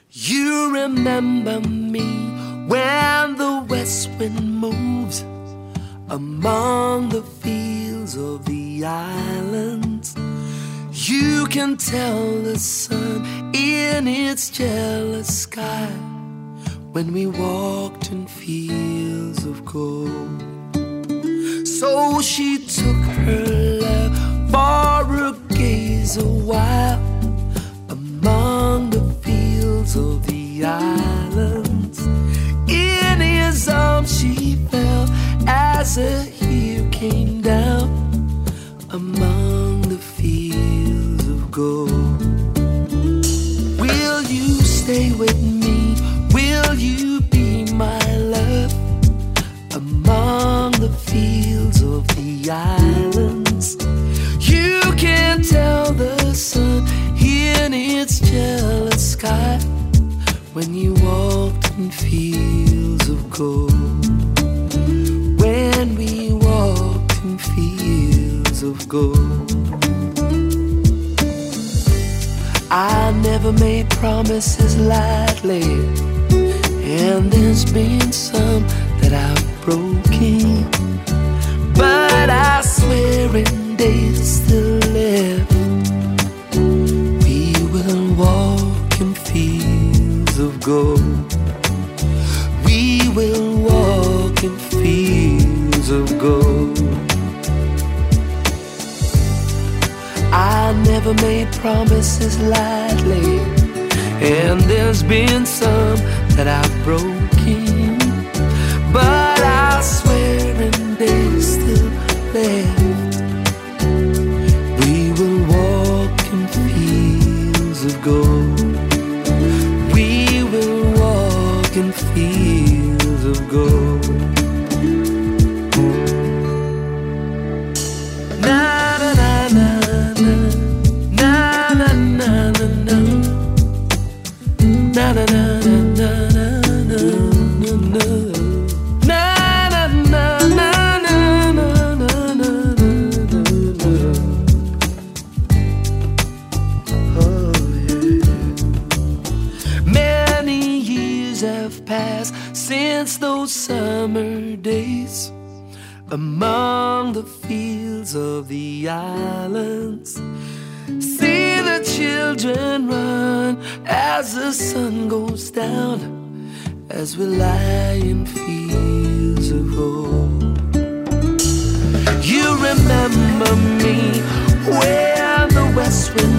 You remember me when the west wind moves among the fields of the islands. You can tell the sun in its jealous sky when we walked in fields of gold. So she took her love for a gaze a while among the fields of the islands. In his arms she fell as a tear came down among the fields of gold. Will you stay with me? Will you be my love among the fields of the islands? You can tell the sun in its jealous sky when you walked in fields of gold. When we walked in fields of gold. I never made promises lightly, and there's been some that I've broken, but I swear in days still left we will walk in fields of gold. We will walk in fields of gold. I never made promises lightly, and there's been some that I've broken, but I swear in days still left we will walk in fields of gold. We will walk in fields of gold. Na na na na na na na na na na na na since those summer days among the fields of the islands. See the children run as the sun goes down, as we lie in fields of gold. You remember me when the west wind